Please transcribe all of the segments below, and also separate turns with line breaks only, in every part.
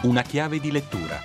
Una chiave di lettura.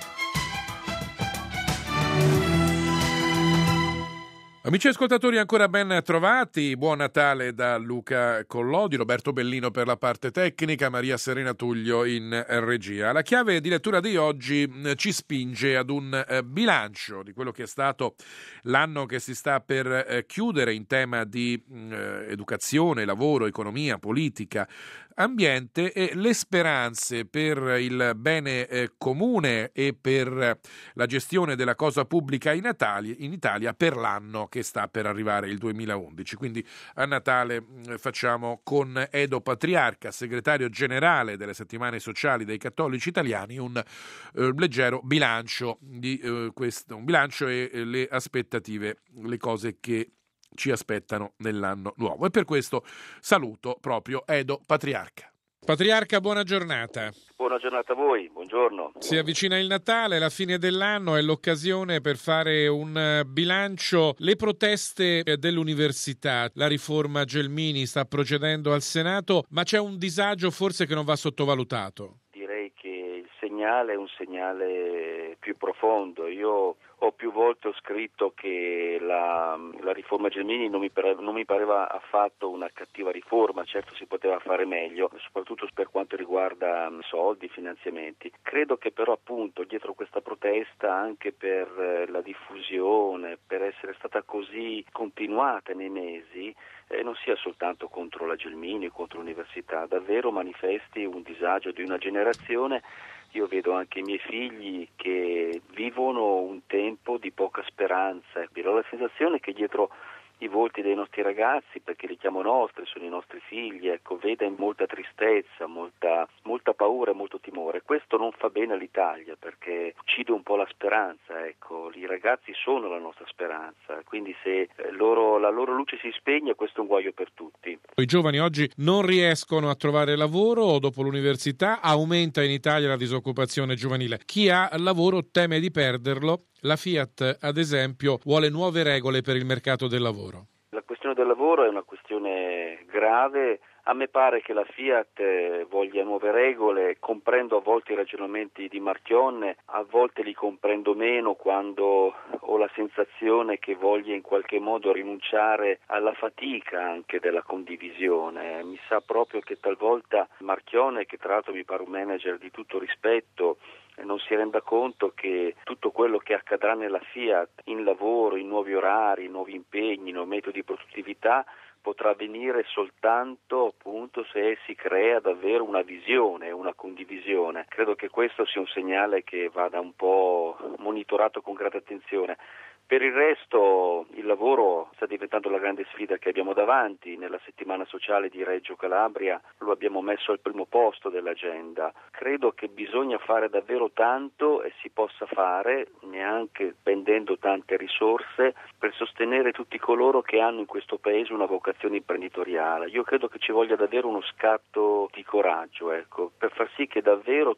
Amici ascoltatori, ancora ben trovati. Buon Natale da Luca Collodi, Roberto Bellino per la parte tecnica, Maria Serena Tullio in regia. La chiave di lettura di oggi ci spinge ad un bilancio di quello che è stato l'anno che si sta per chiudere in tema di educazione, lavoro, economia, politica, ambiente e le speranze per il bene comune e per la gestione della cosa pubblica in Italia per l'anno che sta per arrivare, il 2011. Quindi a Natale facciamo con Edo Patriarca, segretario generale delle settimane sociali dei cattolici italiani, un leggero bilancio di questo, un bilancio e le aspettative, le cose che ci aspettano nell'anno nuovo. E per questo saluto proprio Edo Patriarca. Patriarca, buona giornata.
Buona giornata a voi, buongiorno.
Si avvicina il Natale, la fine dell'anno, è l'occasione per fare un bilancio. Le proteste dell'università, la riforma Gelmini sta procedendo al Senato, ma c'è un disagio forse che non va sottovalutato.
Direi che il segnale è un segnale più profondo. Io ho più volte scritto che la riforma Gelmini non mi pareva affatto una cattiva riforma, certo si poteva fare meglio, soprattutto per quanto riguarda soldi, finanziamenti. Credo che però appunto dietro questa protesta, anche per la diffusione, per essere stata così continuata nei mesi, non sia soltanto contro la Gelmini, contro l'università, davvero manifesti un disagio di una generazione. Io vedo anche i miei figli che vivono un tempo di poca speranza. Ho la sensazione che dietro i volti dei nostri ragazzi, perché li chiamo nostri, sono i nostri figli, vede molta tristezza, molta paura e molto timore. Questo non fa bene all'Italia, perché uccide un po' la speranza. I ragazzi sono la nostra speranza, quindi se la loro luce si spegne, questo è un guaio per tutti.
I giovani oggi non riescono a trovare lavoro dopo l'università, aumenta in Italia la disoccupazione giovanile. Chi ha lavoro teme di perderlo. La Fiat, ad esempio, vuole nuove regole per il mercato del lavoro.
La questione del lavoro è una questione grave. A me pare che la Fiat voglia nuove regole. Comprendo a volte i ragionamenti di Marchionne, a volte li comprendo meno quando ho la sensazione che voglia in qualche modo rinunciare alla fatica anche della condivisione. Mi sa proprio che talvolta Marchionne, che tra l'altro mi pare un manager di tutto rispetto, non si renda conto che tutto quello che accadrà nella Fiat in lavoro, in nuovi orari, in nuovi impegni, in nuovi metodi di produttività potrà avvenire soltanto appunto se si crea davvero una visione, una condivisione. Credo che questo sia un segnale che vada un po' monitorato con grande attenzione. Per il resto il lavoro sta diventando la grande sfida che abbiamo davanti. Nella settimana sociale di Reggio Calabria lo abbiamo messo al primo posto dell'agenda. Credo che bisogna fare davvero tanto e si possa fare, neanche spendendo tante risorse, per sostenere tutti coloro che hanno in questo paese una vocazione imprenditoriale. Io credo che ci voglia davvero uno scatto di coraggio, per far sì che davvero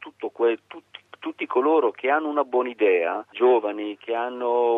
tutti coloro che hanno una buona idea, giovani che hanno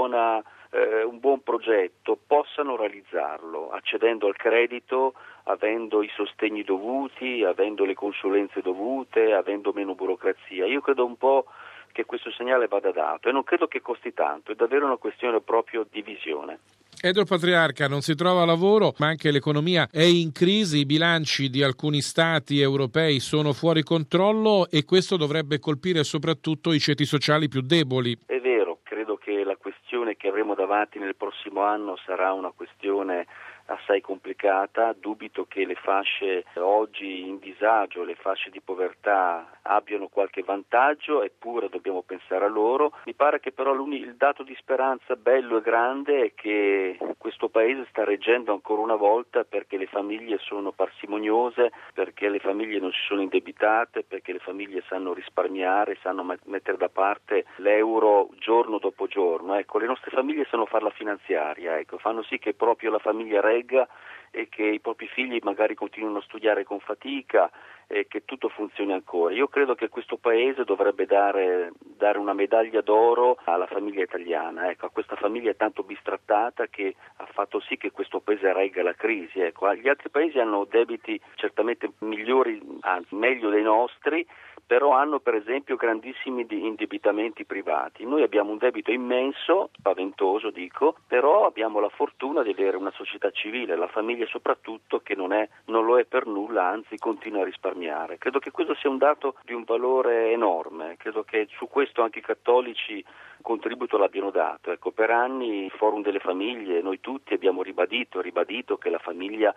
un buon progetto, possano realizzarlo, accedendo al credito, avendo i sostegni dovuti, avendo le consulenze dovute, avendo meno burocrazia. Io credo un po' che questo segnale vada dato e non credo che costi tanto, è davvero una questione proprio di visione.
Edo Patriarca, non si trova lavoro, ma anche l'economia è in crisi, i bilanci di alcuni stati europei sono fuori controllo e questo dovrebbe colpire soprattutto i ceti sociali più deboli.
È vero, credo che la questione che avremo davanti nel prossimo anno sarà una questione assai complicata. Dubito che le fasce oggi in disagio, le fasce di povertà abbiano qualche vantaggio, eppure dobbiamo pensare a loro. Mi pare che però il dato di speranza bello e grande è che questo paese sta reggendo ancora una volta, perché le famiglie sono parsimoniose, perché le famiglie non si sono indebitate, perché le famiglie sanno risparmiare, sanno mettere da parte l'euro giorno dopo giorno. Le nostre famiglie sanno fare la finanziaria, fanno sì che proprio la famiglia regga e che i propri figli magari continuino a studiare con fatica e che tutto funzioni ancora. Io credo che questo paese dovrebbe dare una medaglia d'oro alla famiglia italiana, a questa famiglia tanto bistrattata che ha fatto sì che questo paese regga la crisi. Gli altri paesi hanno debiti certamente migliori, anzi meglio dei nostri, però hanno per esempio grandissimi indebitamenti privati. Noi abbiamo un debito immenso, spaventoso dico, però abbiamo la fortuna di avere una società civile, la famiglia soprattutto, che non lo è per nulla, anzi continua a risparmiare. Credo che questo sia un dato di un valore enorme, credo che su questo anche i cattolici un contributo l'abbiano dato. Ecco, per anni il Forum delle Famiglie, noi tutti abbiamo ribadito che la famiglia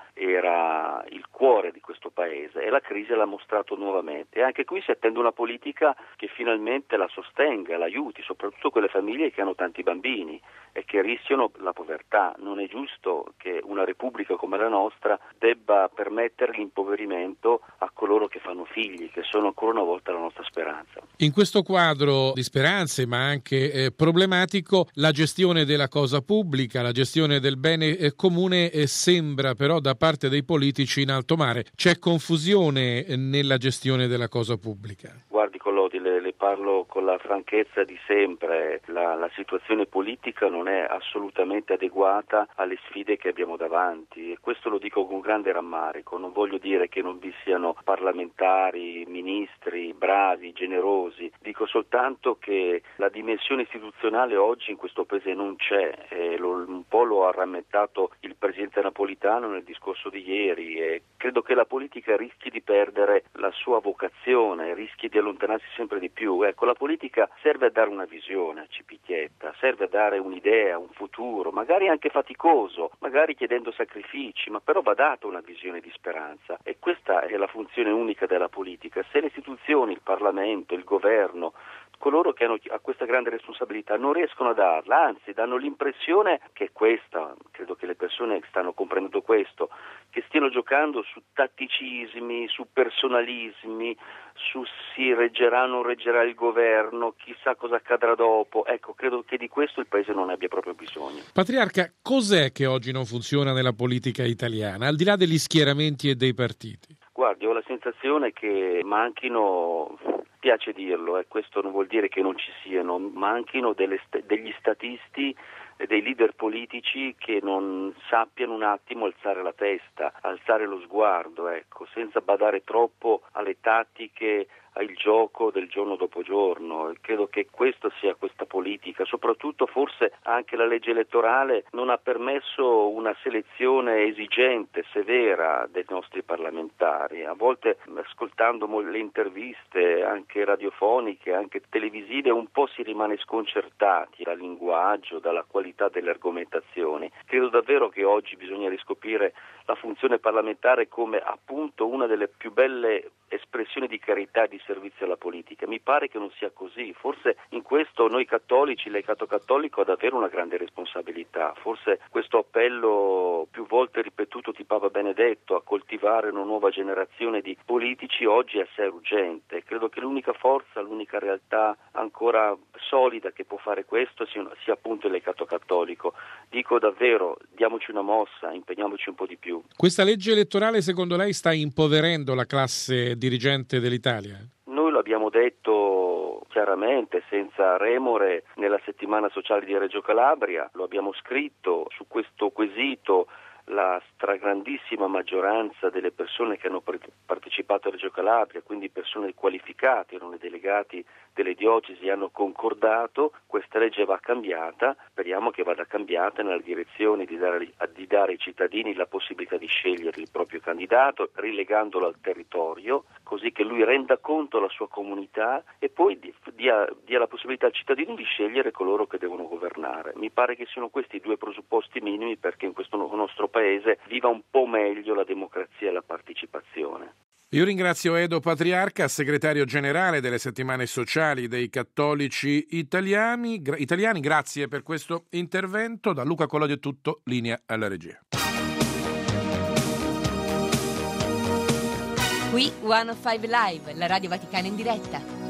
era il cuore di questo paese e la crisi l'ha mostrato nuovamente. E anche qui si attende una politica che finalmente la sostenga, l'aiuti, soprattutto quelle famiglie che hanno tanti bambini e che rischiano la povertà. Non è giusto che una repubblica come la nostra debba permettere l'impoverimento a coloro che fanno figli, che sono ancora una volta la nostra speranza.
In questo quadro di speranze, ma anche problematico, la gestione della cosa pubblica, la gestione del bene comune sembra però da parte dei politici in alto mare. C'è confusione nella gestione della cosa pubblica.
Guardi Collodi, le parlo con la franchezza di sempre, la situazione politica non è assolutamente adeguata alle sfide che abbiamo davanti e questo lo dico con grande rammarico. Non voglio dire che non vi siano parlamentari, ministri bravi, generosi, dico soltanto che la dimensione istituzionale oggi in questo paese non c'è, un po' lo ha rammentato il presidente Napolitano nel discorso di ieri e credo che la politica rischi di perdere la sua vocazione, rischi di allontanarsi sempre di più. Ecco, la politica serve a dare una visione a Cipicchietta, serve a dare un'idea, un futuro, magari anche faticoso, magari chiedendo sacrifici, ma però va data una visione di speranza e questa è la funzione unica della politica. Se le istituzioni, il Parlamento, il governo, coloro che hanno questa grande responsabilità non riescono a darla, anzi danno l'impressione che questa, credo che le persone stanno comprendendo questo, che stiano giocando su tatticismi, su personalismi, su si reggerà o non reggerà il governo, chissà cosa accadrà dopo. Ecco, credo che di questo il Paese non abbia proprio bisogno.
Patriarca, cos'è che oggi non funziona nella politica italiana, al di là degli schieramenti e dei partiti?
Guardi, ho la sensazione che manchino, piace dirlo, questo non vuol dire che non ci siano, manchino degli statisti e dei leader politici che non sappiano un attimo alzare la testa, alzare lo sguardo, senza badare troppo alle tattiche, al gioco del giorno dopo giorno. Credo che questo sia questa politica, soprattutto forse anche la legge elettorale non ha permesso una selezione esigente, severa dei nostri parlamentari. A volte ascoltando le interviste anche radiofoniche, anche televisive, un po' si rimane sconcertati dal linguaggio, dalla qualità delle argomentazioni. Credo davvero che oggi bisogna riscoprire la funzione parlamentare come appunto una delle più belle espressioni di carità e di servizio alla politica. Mi pare che non sia così. Forse in questo noi cattolici, l'Ecato Cattolico ha davvero una grande responsabilità. Forse questo appello più volte ripetuto di Papa Benedetto a coltivare una nuova generazione di politici oggi è assai urgente. Credo che l'unica forza, l'unica realtà ancora solida che può fare questo sia appunto l'Ecato Cattolico. Dico davvero, diamoci una mossa, impegniamoci un po' di più.
Questa legge elettorale secondo lei sta impoverendo la classe dirigente dell'Italia?
Noi lo abbiamo detto chiaramente, senza remore, nella settimana sociale di Reggio Calabria, lo abbiamo scritto su questo quesito. La stragrandissima maggioranza delle persone che hanno partecipato a Reggio Calabria, quindi persone qualificate, erano i delegati delle diocesi, hanno concordato, questa legge va cambiata, speriamo che vada cambiata nella direzione di dare ai cittadini la possibilità di scegliere il proprio candidato, rilegandolo al territorio, così che lui renda conto alla sua comunità e poi dia la possibilità al cittadino di scegliere coloro che devono governare. Mi pare che siano questi i due presupposti minimi perché in questo nostro Paese viva un po' meglio la democrazia e la partecipazione.
Io ringrazio Edo Patriarca, segretario generale delle settimane sociali dei cattolici italiani. Grazie per questo intervento. Da Luca Collodio è tutto, linea alla regia.
Qui 105 Live, la Radio Vaticana in diretta.